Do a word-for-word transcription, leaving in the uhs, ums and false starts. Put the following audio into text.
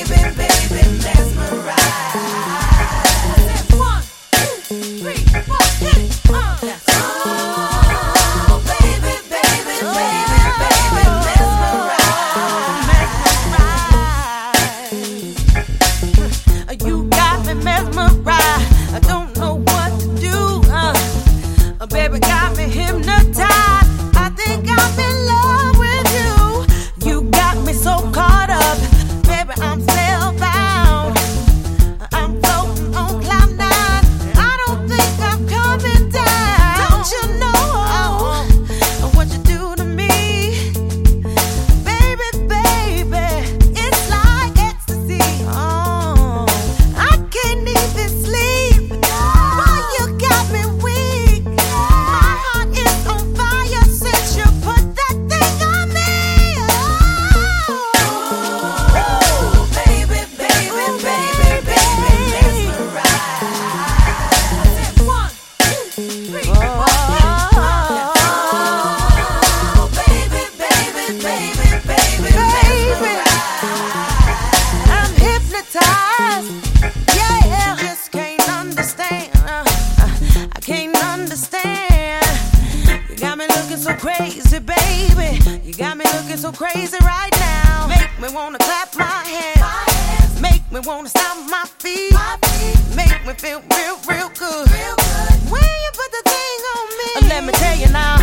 crazy, baby. You got me looking so crazy right now. Make me wanna clap my hands. Make me wanna stomp my feet. Make me feel real, real good. When you put the thing on me, let me tell you now.